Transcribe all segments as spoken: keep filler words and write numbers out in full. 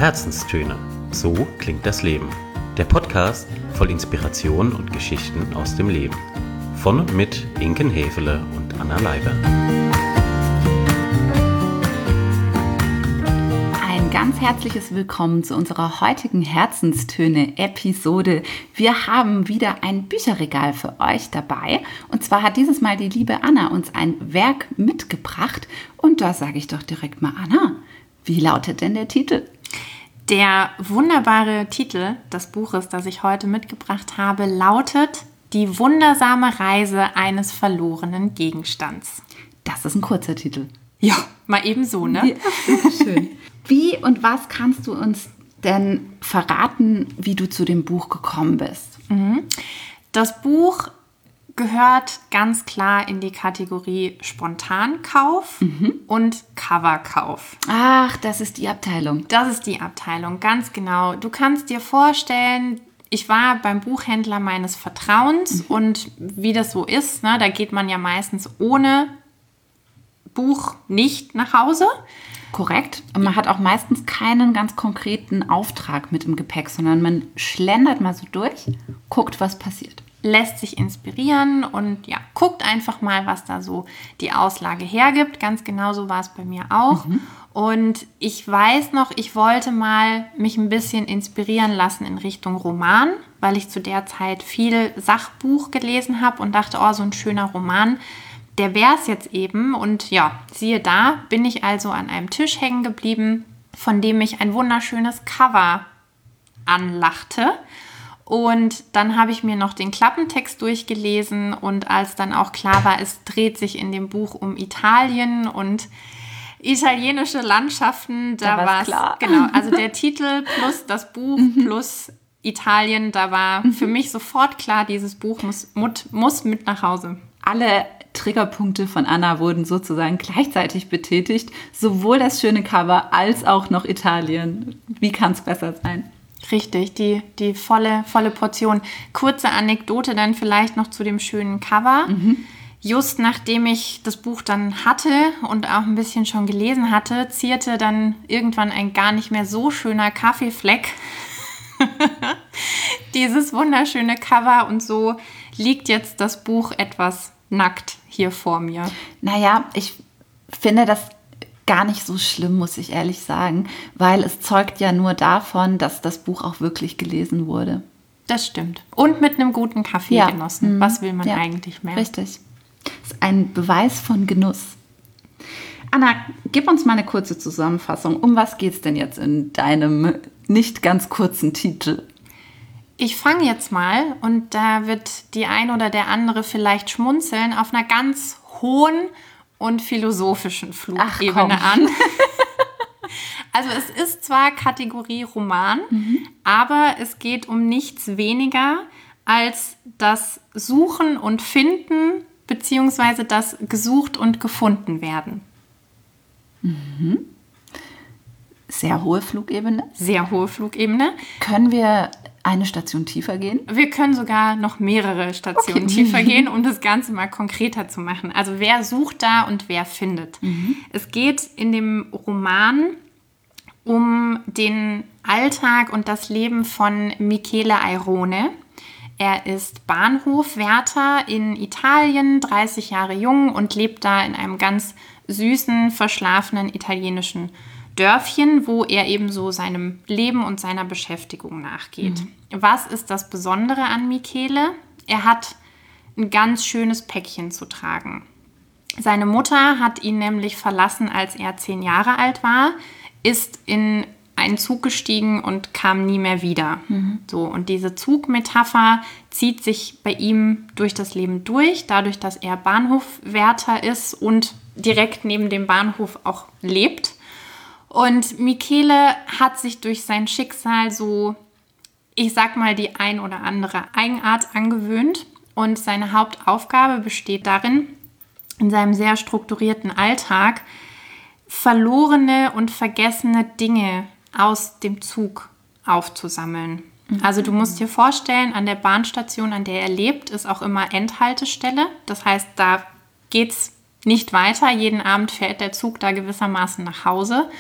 Herzenstöne. So klingt das Leben. Der Podcast voll Inspiration und Geschichten aus dem Leben. Von und mit Inken Hefele und Anna Leiber. Ein ganz herzliches Willkommen zu unserer heutigen Herzenstöne-Episode. Wir haben wieder ein Bücherregal für euch dabei. Und zwar hat dieses Mal die liebe Anna uns ein Werk mitgebracht. Und da sage ich doch direkt mal, Anna, wie lautet denn der Titel? Der wunderbare Titel des Buches, das ich heute mitgebracht habe, lautet Die wundersame Reise eines verlorenen Gegenstands. Das ist ein kurzer Titel. Ja, mal eben so, ne? Ja, schön. Wie und was kannst du uns denn verraten, wie du zu dem Buch gekommen bist? Mhm. Das Buch gehört ganz klar in die Kategorie Spontankauf mhm. und Coverkauf. Ach, das ist die Abteilung. Das ist die Abteilung, ganz genau. Du kannst dir vorstellen, ich war beim Buchhändler meines Vertrauens mhm. und wie das so ist, ne, da geht man ja meistens ohne Buch nicht nach Hause. Korrekt. Und man hat auch meistens keinen ganz konkreten Auftrag mit im Gepäck, sondern man schlendert mal so durch, guckt, was passiert. Lässt sich inspirieren und ja, guckt einfach mal, was da so die Auslage hergibt. Ganz genau so war es bei mir auch. Mhm. Und ich weiß noch, ich wollte mal mich ein bisschen inspirieren lassen in Richtung Roman, weil ich zu der Zeit viel Sachbuch gelesen habe und dachte, oh, so ein schöner Roman, der wäre es jetzt eben. Und ja, siehe da, bin ich also an einem Tisch hängen geblieben, von dem mich ein wunderschönes Cover anlachte. Und dann habe ich mir noch den Klappentext durchgelesen und als dann auch klar war, es dreht sich in dem Buch um Italien und italienische Landschaften, da, da war es klar. Genau, also der Titel plus das Buch plus Italien, da war für mich sofort klar, dieses Buch muss, muss mit nach Hause. Alle Triggerpunkte von Anna wurden sozusagen gleichzeitig betätigt, sowohl das schöne Cover als auch noch Italien. Wie kann es besser sein? Richtig, die, die volle, volle Portion. Kurze Anekdote dann vielleicht noch zu dem schönen Cover. Mhm. Just nachdem ich das Buch dann hatte und auch ein bisschen schon gelesen hatte, zierte dann irgendwann ein gar nicht mehr so schöner Kaffeefleck dieses wunderschöne Cover und so liegt jetzt das Buch etwas nackt hier vor mir. Naja, ich finde das gar nicht so schlimm, muss ich ehrlich sagen, weil es zeugt ja nur davon, dass das Buch auch wirklich gelesen wurde. Das stimmt. Und mit einem guten Kaffee ja. genossen. Was will man ja. eigentlich mehr? Richtig. Das ist ein Beweis von Genuss. Anna, gib uns mal eine kurze Zusammenfassung. Um was geht es denn jetzt in deinem nicht ganz kurzen Titel? Ich fange jetzt mal, und da wird die ein oder der andere vielleicht schmunzeln, auf einer ganz hohen und philosophischen Flugebene an. Also es ist zwar Kategorie Roman, mhm. aber es geht um nichts weniger als das Suchen und Finden beziehungsweise das Gesucht und Gefunden werden. Mhm. Sehr hohe Flugebene. Sehr hohe Flugebene. Können wir eine Station tiefer gehen? Wir können sogar noch mehrere Stationen okay. tiefer gehen, um das Ganze mal konkreter zu machen. Also wer sucht da und wer findet? Mhm. Es geht in dem Roman um den Alltag und das Leben von Michele Airone. Er ist Bahnhofwärter in Italien, dreißig Jahre jung und lebt da in einem ganz süßen, verschlafenen italienischen Dörfchen, wo er eben so seinem Leben und seiner Beschäftigung nachgeht. Mhm. Was ist das Besondere an Michele? Er hat ein ganz schönes Päckchen zu tragen. Seine Mutter hat ihn nämlich verlassen, als er zehn Jahre alt war, ist in einen Zug gestiegen und kam nie mehr wieder. Mhm. So, und diese Zugmetapher zieht sich bei ihm durch das Leben durch, dadurch, dass er Bahnhofwärter ist und direkt neben dem Bahnhof auch lebt. Und Michele hat sich durch sein Schicksal so, ich sag mal, die ein oder andere Eigenart angewöhnt. Und seine Hauptaufgabe besteht darin, in seinem sehr strukturierten Alltag verlorene und vergessene Dinge aus dem Zug aufzusammeln. Mhm. Also du musst dir vorstellen, an der Bahnstation, an der er lebt, ist auch immer Endhaltestelle. Das heißt, da geht's nicht weiter. Jeden Abend fährt der Zug da gewissermaßen nach Hause.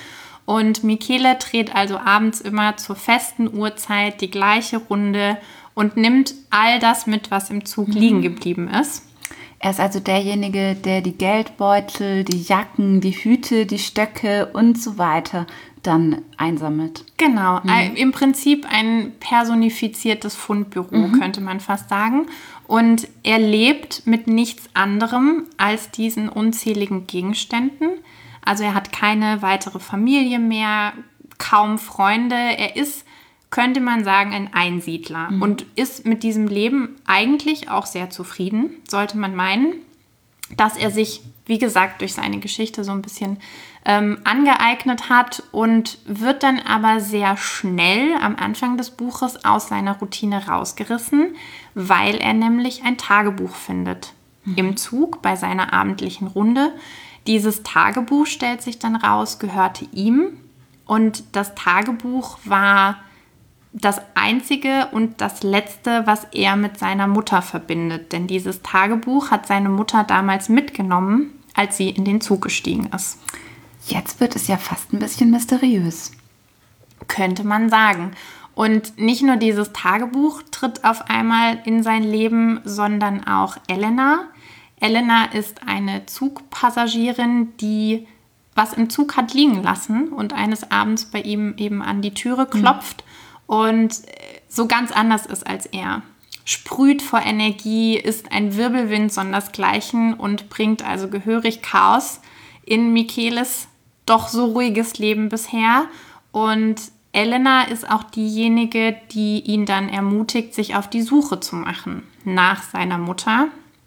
Und Michele dreht also abends immer zur festen Uhrzeit die gleiche Runde und nimmt all das mit, was im Zug mhm. liegen geblieben ist. Er ist also derjenige, der die Geldbeutel, die Jacken, die Hüte, die Stöcke und so weiter dann einsammelt. Genau, mhm. im Prinzip ein personifiziertes Fundbüro, mhm. könnte man fast sagen. Und er lebt mit nichts anderem als diesen unzähligen Gegenständen. Also er hat keine weitere Familie mehr, kaum Freunde. Er ist, könnte man sagen, ein Einsiedler mhm. und ist mit diesem Leben eigentlich auch sehr zufrieden, sollte man meinen, dass er sich, wie gesagt, durch seine Geschichte so ein bisschen ähm, angeeignet hat und wird dann aber sehr schnell am Anfang des Buches aus seiner Routine rausgerissen, weil er nämlich ein Tagebuch findet mhm. im Zug bei seiner abendlichen Runde. Dieses Tagebuch, stellt sich dann raus, gehörte ihm und das Tagebuch war das Einzige und das Letzte, was er mit seiner Mutter verbindet. Denn dieses Tagebuch hat seine Mutter damals mitgenommen, als sie in den Zug gestiegen ist. Jetzt wird es ja fast ein bisschen mysteriös. Könnte man sagen. Und nicht nur dieses Tagebuch tritt auf einmal in sein Leben, sondern auch Elena. Elena ist eine Zugpassagierin, die was im Zug hat liegen lassen und eines Abends bei ihm eben an die Türe klopft. Mhm. Und so ganz anders ist als er. Sprüht vor Energie, ist ein Wirbelwind sondersgleichen und bringt also gehörig Chaos in Micheles doch so ruhiges Leben bisher. Und Elena ist auch diejenige, die ihn dann ermutigt, sich auf die Suche zu machen nach seiner Mutter.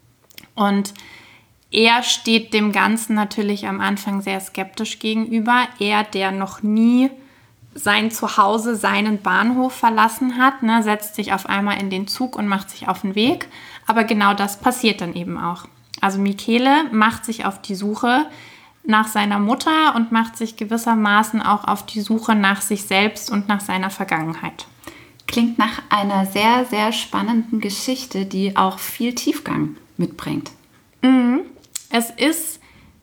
Und er steht dem Ganzen natürlich am Anfang sehr skeptisch gegenüber. Er, der noch nie sein Zuhause, seinen Bahnhof verlassen hat, ne, setzt sich auf einmal in den Zug und macht sich auf den Weg. Aber genau das passiert dann eben auch. Also Michele macht sich auf die Suche nach seiner Mutter und macht sich gewissermaßen auch auf die Suche nach sich selbst und nach seiner Vergangenheit. Klingt nach einer sehr, sehr spannenden Geschichte, die auch viel Tiefgang mitbringt. Mhm. Es ist,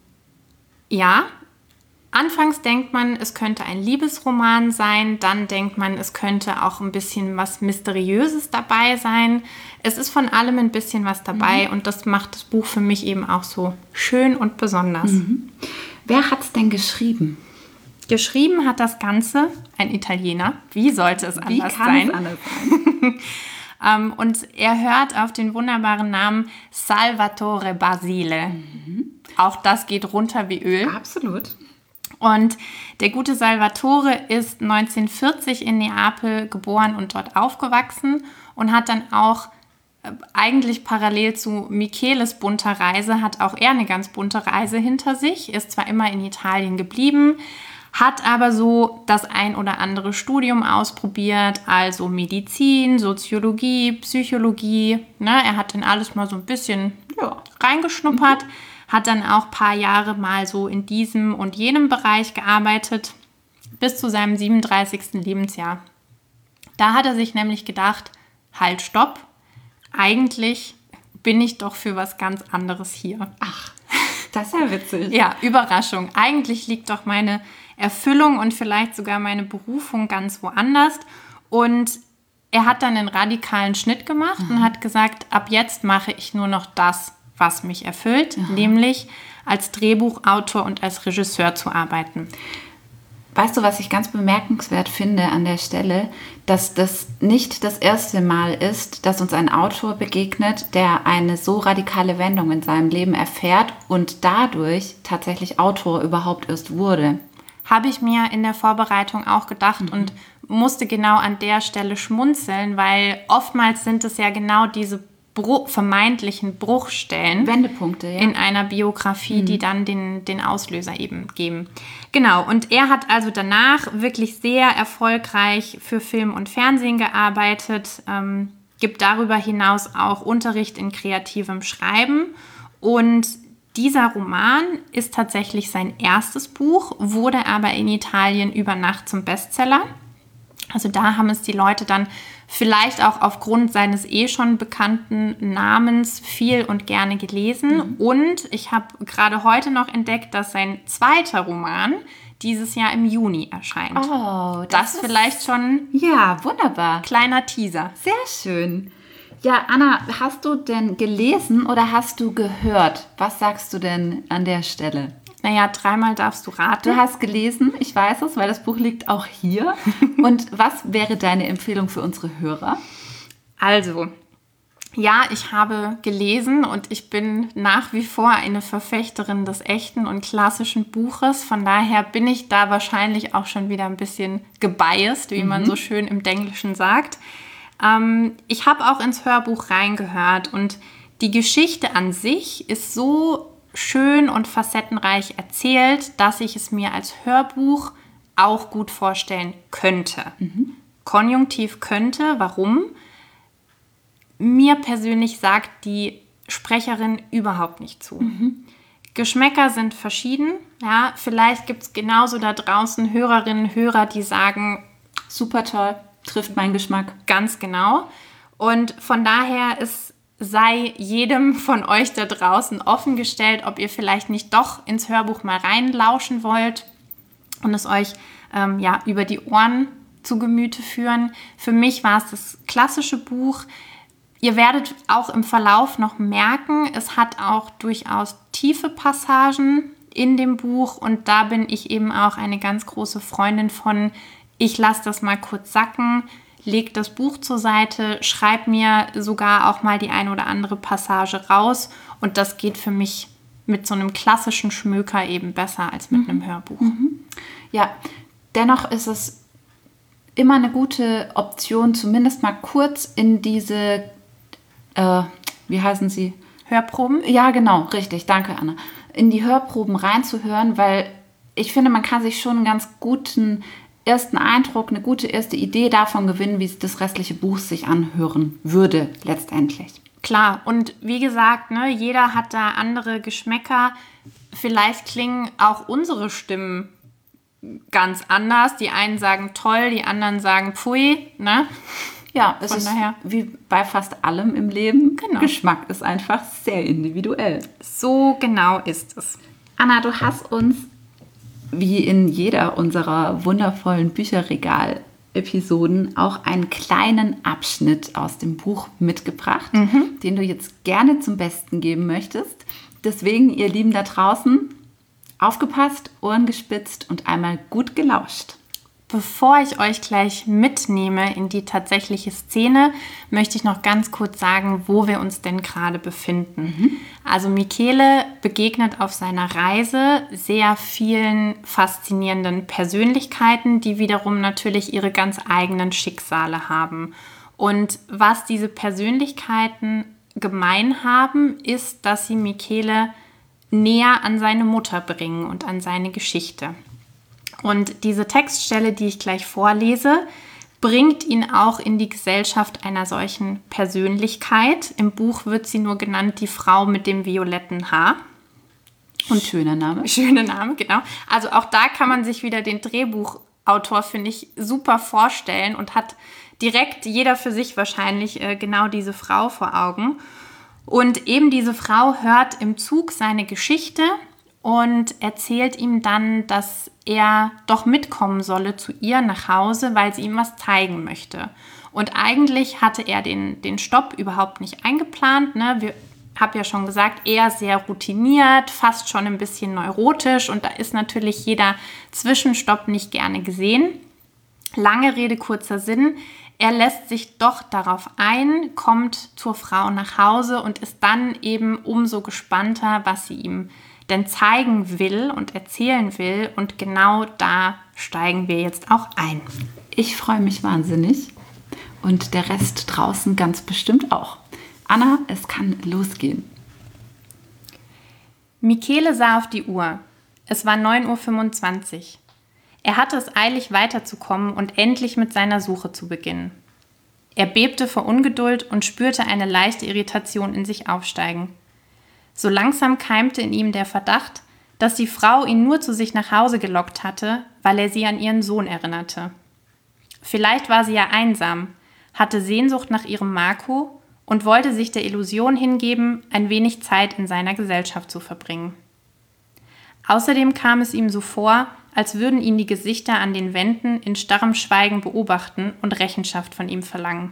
ja, anfangs denkt man, es könnte ein Liebesroman sein, dann denkt man, es könnte auch ein bisschen was Mysteriöses dabei sein. Es ist von allem ein bisschen was dabei mhm. und das macht das Buch für mich eben auch so schön und besonders. Mhm. Wer hat es denn geschrieben? Geschrieben hat das Ganze ein Italiener. Wie sollte es anders Wie kann sein? es anders sein? um, und er hört auf den wunderbaren Namen Salvatore Basile. Mhm. Auch das geht runter wie Öl. Absolut. Und der gute Salvatore ist neunzehnhundertvierzig in Neapel geboren und dort aufgewachsen und hat dann auch äh, eigentlich parallel zu Micheles bunter Reise, hat auch er eine ganz bunte Reise hinter sich, ist zwar immer in Italien geblieben, hat aber so das ein oder andere Studium ausprobiert, also Medizin, Soziologie, Psychologie. Ne? Er hat dann alles mal so ein bisschen ja, reingeschnuppert. Mhm. Hat dann auch ein paar Jahre mal so in diesem und jenem Bereich gearbeitet, bis zu seinem siebenunddreißigsten Lebensjahr. Da hat er sich nämlich gedacht, halt, stopp, eigentlich bin ich doch für was ganz anderes hier. Ach, das ist ja witzig. Ja, Überraschung. Eigentlich liegt doch meine Erfüllung und vielleicht sogar meine Berufung ganz woanders. Und er hat dann einen radikalen Schnitt gemacht mhm. und hat gesagt, ab jetzt mache ich nur noch das, was mich erfüllt, Aha. nämlich als Drehbuchautor und als Regisseur zu arbeiten. Weißt du, was ich ganz bemerkenswert finde an der Stelle, dass das nicht das erste Mal ist, dass uns ein Autor begegnet, der eine so radikale Wendung in seinem Leben erfährt und dadurch tatsächlich Autor überhaupt erst wurde. Habe ich mir in der Vorbereitung auch gedacht mhm. und musste genau an der Stelle schmunzeln, weil oftmals sind es ja genau diese Bruch, vermeintlichen Bruchstellen, Wendepunkte, ja. in einer Biografie, mhm. die dann den, den Auslöser eben geben. Genau, und er hat also danach wirklich sehr erfolgreich für Film und Fernsehen gearbeitet, ähm, gibt darüber hinaus auch Unterricht in kreativem Schreiben und dieser Roman ist tatsächlich sein erstes Buch, wurde aber in Italien über Nacht zum Bestseller. Also da haben es die Leute dann vielleicht auch aufgrund seines eh schon bekannten Namens viel und gerne gelesen. Mhm. Und ich habe gerade heute noch entdeckt, dass sein zweiter Roman, dieses Jahr im Juni erscheint. Oh, das, das vielleicht schon ja, wunderbar. Kleiner Teaser. Sehr schön. Ja, Anna, hast du denn gelesen oder hast du gehört? Was sagst du denn an der Stelle? Naja, dreimal darfst du raten. Du hast gelesen, ich weiß es, weil das Buch liegt auch hier. Und was wäre deine Empfehlung für unsere Hörer? Also, ja, ich habe gelesen und ich bin nach wie vor eine Verfechterin des echten und klassischen Buches. Von daher bin ich da wahrscheinlich auch schon wieder ein bisschen gebiased, wie mhm. man so schön im Denglischen sagt. Ähm, ich habe auch ins Hörbuch reingehört und die Geschichte an sich ist so schön und facettenreich erzählt, dass ich es mir als Hörbuch auch gut vorstellen könnte. Mhm. Konjunktiv könnte, warum? Mir persönlich sagt die Sprecherin überhaupt nicht zu. Mhm. Geschmäcker sind verschieden. Ja, vielleicht gibt es genauso da draußen Hörerinnen, Hörer, die sagen, super toll, trifft meinen Geschmack. Ganz genau. Und von daher ist, sei jedem von euch da draußen offengestellt, ob ihr vielleicht nicht doch ins Hörbuch mal reinlauschen wollt und es euch ähm, ja, über die Ohren zu Gemüte führen. Für mich war es das klassische Buch. Ihr werdet auch im Verlauf noch merken, es hat auch durchaus tiefe Passagen in dem Buch und da bin ich eben auch eine ganz große Freundin von, ich lasse das mal kurz sacken, leg das Buch zur Seite, schreib mir sogar auch mal die eine oder andere Passage raus und das geht für mich mit so einem klassischen Schmöker eben besser als mit mhm. einem Hörbuch. Mhm. Ja, dennoch ist es immer eine gute Option, zumindest mal kurz in diese Äh, wie heißen sie? Hörproben? Ja, genau, richtig. Danke, Anna. In die Hörproben reinzuhören, weil ich finde, man kann sich schon einen ganz guten ersten Eindruck, eine gute erste Idee davon gewinnen, wie das restliche Buch sich anhören würde, letztendlich. Klar, und wie gesagt, ne, jeder hat da andere Geschmäcker. Vielleicht klingen auch unsere Stimmen ganz anders. Die einen sagen toll, die anderen sagen pfui, ne? Ja, es Von ist daher. Wie bei fast allem im Leben. Genau. Geschmack ist einfach sehr individuell. So genau ist es. Anna, du hast uns, wie in jeder unserer wundervollen Bücherregal-Episoden, auch einen kleinen Abschnitt aus dem Buch mitgebracht, mhm. den du jetzt gerne zum Besten geben möchtest. Deswegen, ihr Lieben da draußen, aufgepasst, Ohren gespitzt und einmal gut gelauscht. Bevor ich euch gleich mitnehme in die tatsächliche Szene, möchte ich noch ganz kurz sagen, wo wir uns denn gerade befinden. Mhm. Also Michele begegnet auf seiner Reise sehr vielen faszinierenden Persönlichkeiten, die wiederum natürlich ihre ganz eigenen Schicksale haben. Und was diese Persönlichkeiten gemein haben, ist, dass sie Michele näher an seine Mutter bringen und an seine Geschichte. Und diese Textstelle, die ich gleich vorlese, bringt ihn auch in die Gesellschaft einer solchen Persönlichkeit. Im Buch wird sie nur genannt, die Frau mit dem violetten Haar. Und schöner Name. Schöner Name, genau. Also auch da kann man sich wieder den Drehbuchautor, finde ich, super vorstellen und hat direkt jeder für sich wahrscheinlich äh, genau diese Frau vor Augen. Und eben diese Frau hört im Zug seine Geschichte und erzählt ihm dann, dass er doch mitkommen solle zu ihr nach Hause, weil sie ihm was zeigen möchte. Und eigentlich hatte er den, den Stopp überhaupt nicht eingeplant. Ne? Wir habe ja schon gesagt, er sehr routiniert, fast schon ein bisschen neurotisch und da ist natürlich jeder Zwischenstopp nicht gerne gesehen. Lange Rede, kurzer Sinn. Er lässt sich doch darauf ein, kommt zur Frau nach Hause und ist dann eben umso gespannter, was sie ihm denn zeigen will und erzählen will. Und genau da steigen wir jetzt auch ein. Ich freue mich wahnsinnig und der Rest draußen ganz bestimmt auch. Anna, es kann losgehen. Michele sah auf die Uhr. Es war neun Uhr fünfundzwanzig. Er hatte es eilig, weiterzukommen und endlich mit seiner Suche zu beginnen. Er bebte vor Ungeduld und spürte eine leichte Irritation in sich aufsteigen. So langsam keimte in ihm der Verdacht, dass die Frau ihn nur zu sich nach Hause gelockt hatte, weil er sie an ihren Sohn erinnerte. Vielleicht war sie ja einsam, hatte Sehnsucht nach ihrem Marco und wollte sich der Illusion hingeben, ein wenig Zeit in seiner Gesellschaft zu verbringen. Außerdem kam es ihm so vor, als würden ihn die Gesichter an den Wänden in starrem Schweigen beobachten und Rechenschaft von ihm verlangen.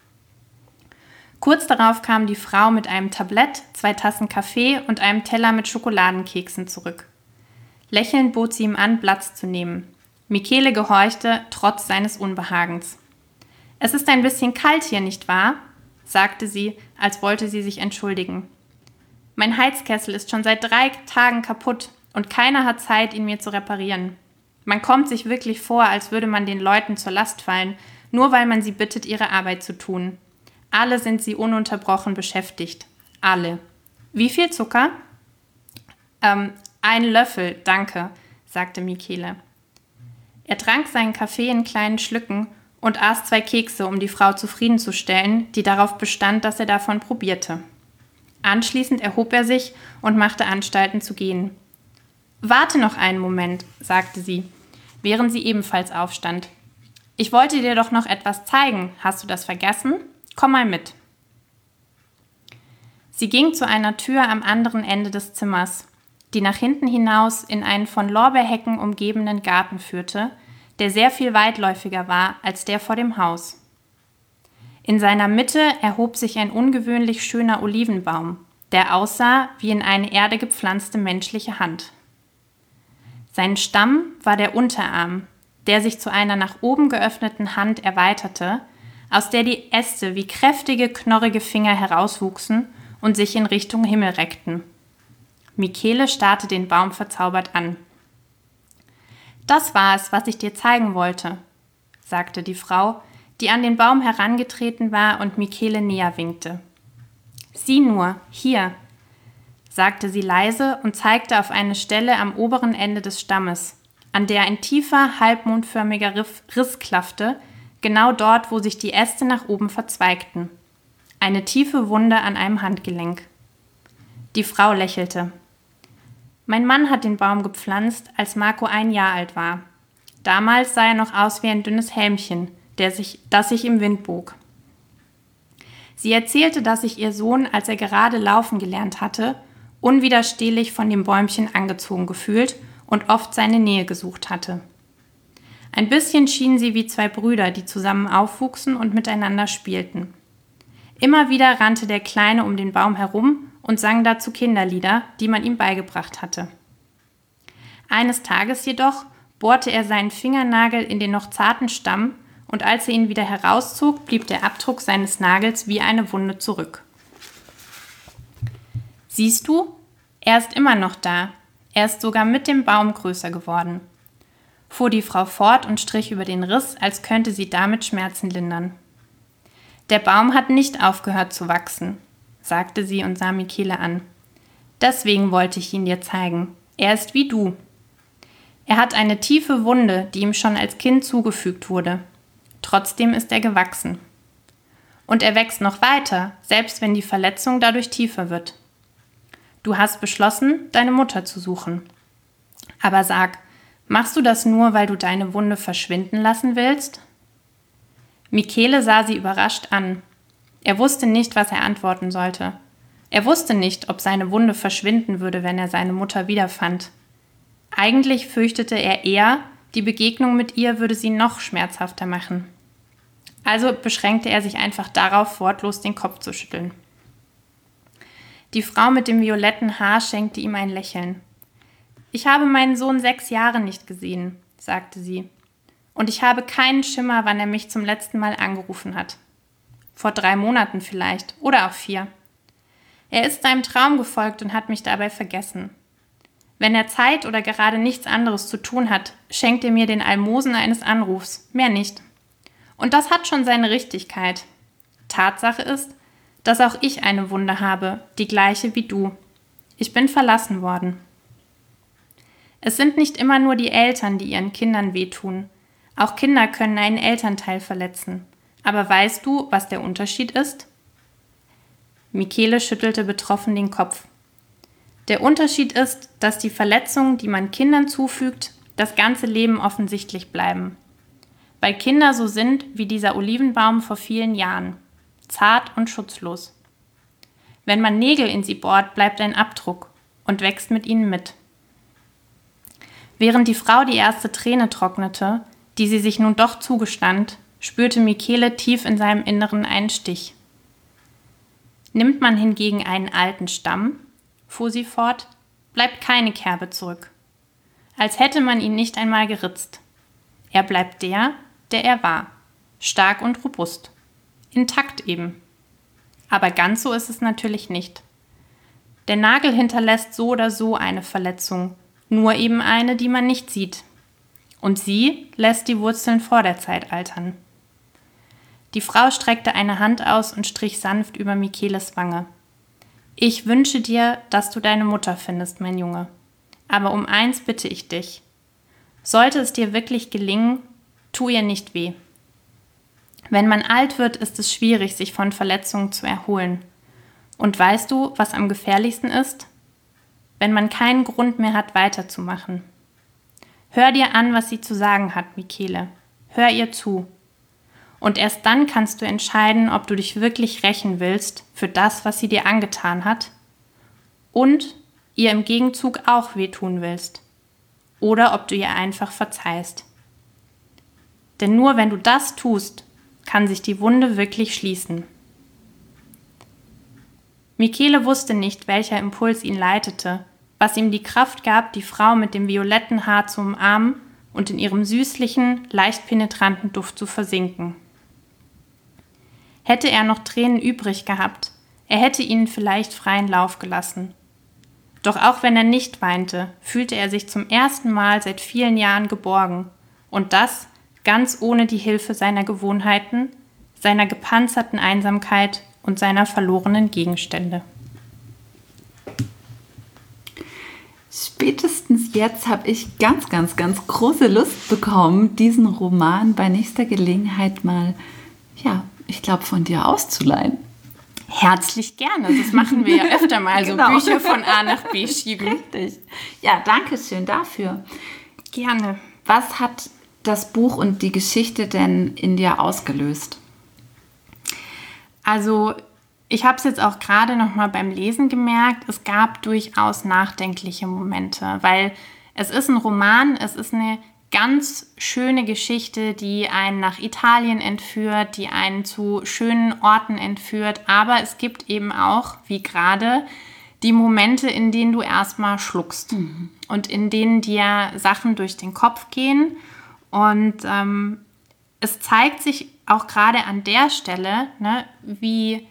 Kurz darauf kam die Frau mit einem Tablett, zwei Tassen Kaffee und einem Teller mit Schokoladenkeksen zurück. Lächelnd bot sie ihm an, Platz zu nehmen. Michele gehorchte, trotz seines Unbehagens. »Es ist ein bisschen kalt hier, nicht wahr?« sagte sie, als wollte sie sich entschuldigen. »Mein Heizkessel ist schon seit drei Tagen kaputt und keiner hat Zeit, ihn mir zu reparieren. Man kommt sich wirklich vor, als würde man den Leuten zur Last fallen, nur weil man sie bittet, ihre Arbeit zu tun. Alle sind sie ununterbrochen beschäftigt. Alle. Wie viel Zucker?« Ähm, ein Löffel, danke«, sagte Michele. Er trank seinen Kaffee in kleinen Schlücken und aß zwei Kekse, um die Frau zufriedenzustellen, die darauf bestand, dass er davon probierte. Anschließend erhob er sich und machte Anstalten zu gehen. »Warte noch einen Moment«, sagte sie, während sie ebenfalls aufstand. »Ich wollte dir doch noch etwas zeigen. Hast du das vergessen? Komm mal mit.« Sie ging zu einer Tür am anderen Ende des Zimmers, die nach hinten hinaus in einen von Lorbeerhecken umgebenen Garten führte, der sehr viel weitläufiger war als der vor dem Haus. In seiner Mitte erhob sich ein ungewöhnlich schöner Olivenbaum, der aussah wie in eine Erde gepflanzte menschliche Hand. Sein Stamm war der Unterarm, der sich zu einer nach oben geöffneten Hand erweiterte, aus der die Äste wie kräftige, knorrige Finger herauswuchsen und sich in Richtung Himmel reckten. Michele starrte den Baum verzaubert an. »Das war es, was ich dir zeigen wollte«, sagte die Frau, die an den Baum herangetreten war und Michele näher winkte. »Sieh nur, hier«, sagte sie leise und zeigte auf eine Stelle am oberen Ende des Stammes, an der ein tiefer, halbmondförmiger Riss klaffte, genau dort, wo sich die Äste nach oben verzweigten. Eine tiefe Wunde an einem Handgelenk. Die Frau lächelte. »Mein Mann hat den Baum gepflanzt, als Marco ein Jahr alt war. Damals sah er noch aus wie ein dünnes Hälmchen, der sich, das sich im Wind bog. Sie erzählte, dass sich ihr Sohn, als er gerade laufen gelernt hatte, unwiderstehlich von dem Bäumchen angezogen gefühlt und oft seine Nähe gesucht hatte. Ein bisschen schienen sie wie zwei Brüder, die zusammen aufwuchsen und miteinander spielten. Immer wieder rannte der Kleine um den Baum herum und sang dazu Kinderlieder, die man ihm beigebracht hatte. Eines Tages jedoch bohrte er seinen Fingernagel in den noch zarten Stamm und als er ihn wieder herauszog, blieb der Abdruck seines Nagels wie eine Wunde zurück. »Siehst du, er ist immer noch da. Er ist sogar mit dem Baum größer geworden«, fuhr die Frau fort und strich über den Riss, als könnte sie damit Schmerzen lindern. »Der Baum hat nicht aufgehört zu wachsen«, sagte sie und sah Michele an. »Deswegen wollte ich ihn dir zeigen. Er ist wie du. Er hat eine tiefe Wunde, die ihm schon als Kind zugefügt wurde. Trotzdem ist er gewachsen. Und er wächst noch weiter, selbst wenn die Verletzung dadurch tiefer wird. Du hast beschlossen, deine Mutter zu suchen. Aber sag, machst du das nur, weil du deine Wunde verschwinden lassen willst?« Michele sah sie überrascht an. Er wusste nicht, was er antworten sollte. Er wusste nicht, ob seine Wunde verschwinden würde, wenn er seine Mutter wiederfand. Eigentlich fürchtete er eher, die Begegnung mit ihr würde sie noch schmerzhafter machen. Also beschränkte er sich einfach darauf, wortlos den Kopf zu schütteln. Die Frau mit dem violetten Haar schenkte ihm ein Lächeln. »Ich habe meinen Sohn sechs Jahre nicht gesehen«, sagte sie. »Und ich habe keinen Schimmer, wann er mich zum letzten Mal angerufen hat. Vor drei Monaten vielleicht, oder auch vier. Er ist seinem Traum gefolgt und hat mich dabei vergessen. Wenn er Zeit oder gerade nichts anderes zu tun hat, schenkt er mir den Almosen eines Anrufs, mehr nicht. Und das hat schon seine Richtigkeit. Tatsache ist, dass auch ich eine Wunde habe, die gleiche wie du. Ich bin verlassen worden. Es sind nicht immer nur die Eltern, die ihren Kindern wehtun. Auch Kinder können einen Elternteil verletzen. Aber weißt du, was der Unterschied ist?« Michele schüttelte betroffen den Kopf. Der Unterschied ist, dass die Verletzungen, die man Kindern zufügt, das ganze Leben offensichtlich bleiben. Weil Kinder so sind wie dieser Olivenbaum vor vielen Jahren, zart und schutzlos. Wenn man Nägel in sie bohrt, bleibt ein Abdruck und wächst mit ihnen mit. Während die Frau die erste Träne trocknete, die sie sich nun doch zugestand, spürte Michele tief in seinem Inneren einen Stich. Nimmt man hingegen einen alten Stamm, fuhr sie fort, bleibt keine Kerbe zurück. Als hätte man ihn nicht einmal geritzt. Er bleibt der, der er war, stark und robust, intakt eben. Aber ganz so ist es natürlich nicht. Der Nagel hinterlässt so oder so eine Verletzung, nur eben eine, die man nicht sieht. Und sie lässt die Wurzeln vor der Zeit altern. Die Frau streckte eine Hand aus und strich sanft über Micheles Wange. Ich wünsche dir, dass du deine Mutter findest, mein Junge. Aber um eins bitte ich dich. Sollte es dir wirklich gelingen, tu ihr nicht weh. Wenn man alt wird, ist es schwierig, sich von Verletzungen zu erholen. Und weißt du, was am gefährlichsten ist? Wenn man keinen Grund mehr hat, weiterzumachen. Hör dir an, was sie zu sagen hat, Michele. Hör ihr zu. Und erst dann kannst du entscheiden, ob du dich wirklich rächen willst für das, was sie dir angetan hat und ihr im Gegenzug auch wehtun willst. Oder ob du ihr einfach verzeihst. Denn nur wenn du das tust, kann sich die Wunde wirklich schließen. Michele wusste nicht, welcher Impuls ihn leitete, was ihm die Kraft gab, die Frau mit dem violetten Haar zu umarmen und in ihrem süßlichen, leicht penetranten Duft zu versinken. Hätte er noch Tränen übrig gehabt, er hätte ihnen vielleicht freien Lauf gelassen. Doch auch wenn er nicht weinte, fühlte er sich zum ersten Mal seit vielen Jahren geborgen. Und das ganz ohne die Hilfe seiner Gewohnheiten, seiner gepanzerten Einsamkeit und seiner verlorenen Gegenstände. Spätestens jetzt habe ich ganz, ganz, ganz große Lust bekommen, diesen Roman bei nächster Gelegenheit mal, ja, ich glaube, von dir auszuleihen. Herzlich gerne. Das machen wir ja öfter mal, genau. So Bücher von A nach B schieben. Richtig. Ja, danke schön dafür. Gerne. Was hat das Buch und die Geschichte denn in dir ausgelöst? Also ich habe es jetzt auch gerade noch mal beim Lesen gemerkt, es gab durchaus nachdenkliche Momente, weil es ist ein Roman, es ist eine ganz schöne Geschichte, die einen nach Italien entführt, die einen zu schönen Orten entführt, aber es gibt eben auch, wie gerade, die Momente, in denen du erstmal schluckst mhm. und in denen dir Sachen durch den Kopf gehen. Und ähm, es zeigt sich auch gerade an der Stelle, ne, wie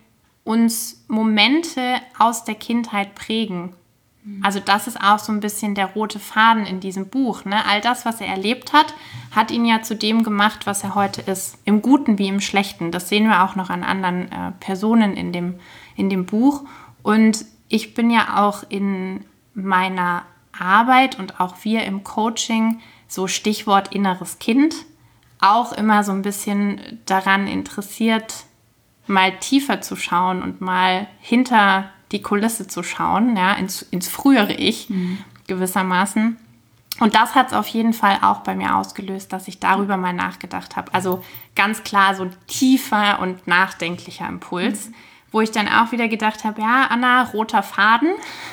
uns Momente aus der Kindheit prägen. Also das ist auch so ein bisschen der rote Faden in diesem Buch. Ne? All das, was er erlebt hat, hat ihn ja zu dem gemacht, was er heute ist. Im Guten wie im Schlechten. Das sehen wir auch noch an anderen äh, Personen in dem, in dem Buch. Und ich bin ja auch in meiner Arbeit und auch wir im Coaching, so Stichwort inneres Kind, auch immer so ein bisschen daran interessiert, mal tiefer zu schauen und mal hinter die Kulisse zu schauen, ja, ins, ins frühere Ich mhm. gewissermaßen. Und das hat es auf jeden Fall auch bei mir ausgelöst, dass ich darüber mal nachgedacht habe. Also ganz klar so ein tiefer und nachdenklicher Impuls, mhm. wo ich dann auch wieder gedacht habe, ja, Anna, roter Faden,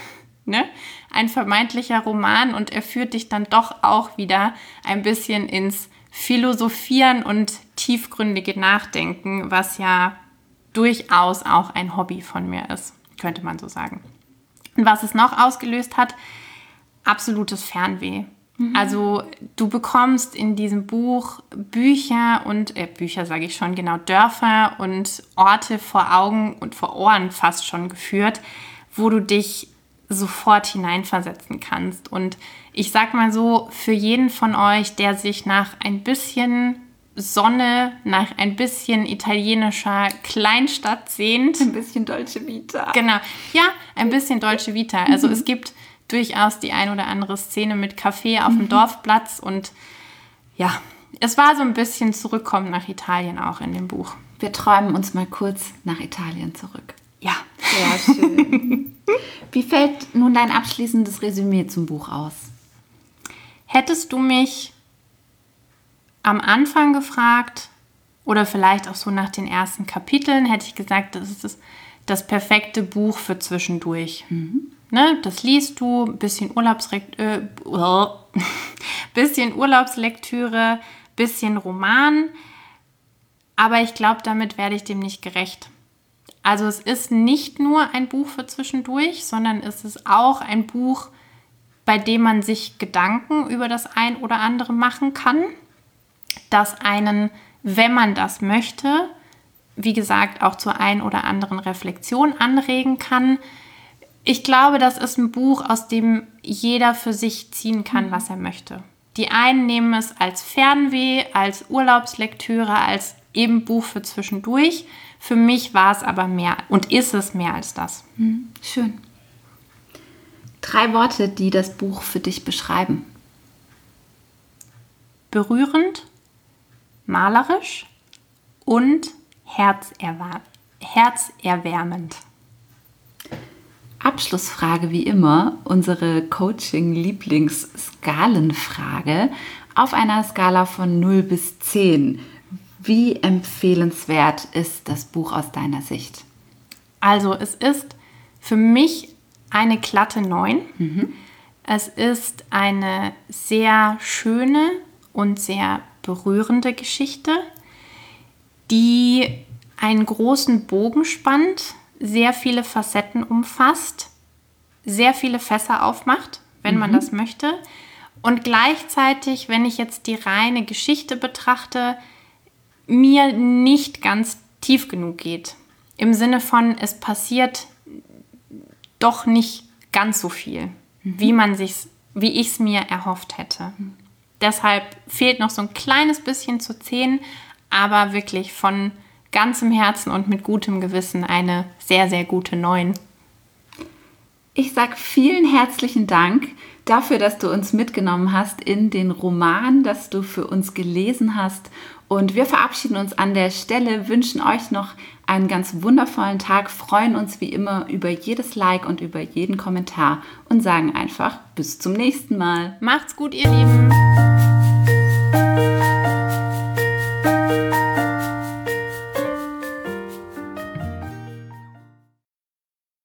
ne? Ein vermeintlicher Roman und er führt dich dann doch auch wieder ein bisschen ins Philosophieren und tiefgründige Nachdenken, was ja durchaus auch ein Hobby von mir ist, könnte man so sagen. Und was es noch ausgelöst hat, absolutes Fernweh. Mhm. Also du bekommst in diesem Buch Bücher und, äh, Bücher sage ich schon, genau, Dörfer und Orte vor Augen und vor Ohren fast schon geführt, wo du dich sofort hineinversetzen kannst. Und ich sag mal so, für jeden von euch, der sich nach ein bisschen Sonne, nach ein bisschen italienischer Kleinstadt sehnt. Ein bisschen Dolce Vita. Genau, ja, ein bisschen Dolce Vita. Also mhm. es gibt durchaus die ein oder andere Szene mit Kaffee auf mhm. dem Dorfplatz und ja, es war so ein bisschen Zurückkommen nach Italien auch in dem Buch. Wir träumen uns mal kurz nach Italien zurück. Ja. Sehr schön. Wie fällt nun dein abschließendes Resümee zum Buch aus? Hättest du mich am Anfang gefragt oder vielleicht auch so nach den ersten Kapiteln, hätte ich gesagt, das ist das, das perfekte Buch für zwischendurch. Mhm. ne, das liest du, ein bisschen, Urlaubsrekt- äh, bisschen Urlaubslektüre, bisschen Roman. Aber ich glaube, damit werde ich dem nicht gerecht. Also es ist nicht nur ein Buch für zwischendurch, sondern es ist auch ein Buch, bei dem man sich Gedanken über das ein oder andere machen kann, das einen, wenn man das möchte, wie gesagt, auch zur ein oder anderen Reflexion anregen kann. Ich glaube, das ist ein Buch, aus dem jeder für sich ziehen kann, was er möchte. Die einen nehmen es als Fernweh, als Urlaubslektüre, als eben Buch für zwischendurch. Für mich war es aber mehr und ist es mehr als das. Schön. Drei Worte, die das Buch für dich beschreiben. Berührend, malerisch und herzerwär- herzerwärmend. Abschlussfrage wie immer, unsere Coaching-Lieblings-Skalenfrage auf einer Skala von null bis zehn. Wie empfehlenswert ist das Buch aus deiner Sicht? Also es ist für mich eine glatte neun. Mhm. Es ist eine sehr schöne und sehr berührende Geschichte, die einen großen Bogen spannt, sehr viele Facetten umfasst, sehr viele Fässer aufmacht, wenn mhm. man das möchte. Und gleichzeitig, wenn ich jetzt die reine Geschichte betrachte, mir nicht ganz tief genug geht. Im Sinne von, es passiert doch nicht ganz so viel, mhm. wie man sich's, wie ich es mir erhofft hätte. Mhm. Deshalb fehlt noch so ein kleines bisschen zu zehn, aber wirklich von ganzem Herzen und mit gutem Gewissen eine sehr, sehr gute neun. Ich sage vielen herzlichen Dank dafür, dass du uns mitgenommen hast in den Roman, dass du für uns gelesen hast. Und wir verabschieden uns an der Stelle, wünschen euch noch einen ganz wundervollen Tag, freuen uns wie immer über jedes Like und über jeden Kommentar und sagen einfach bis zum nächsten Mal. Macht's gut, ihr Lieben!